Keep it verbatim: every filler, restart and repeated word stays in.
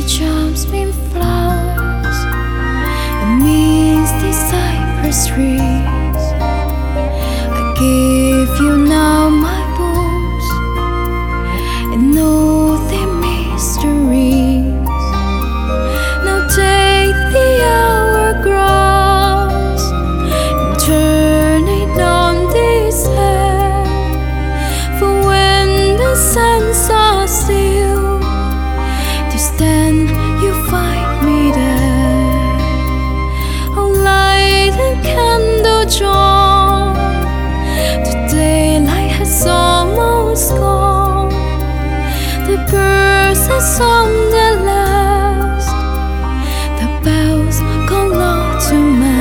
jasmine flowers amidst the cypress trees. I give you now my bones and know their mysteries. Now take the hourglass and turn it on this hand, for when the sands are still to stand, you find me there. Oh, light a candle, John. The daylight has almost gone. The birds have sung their last. The bells call out to man.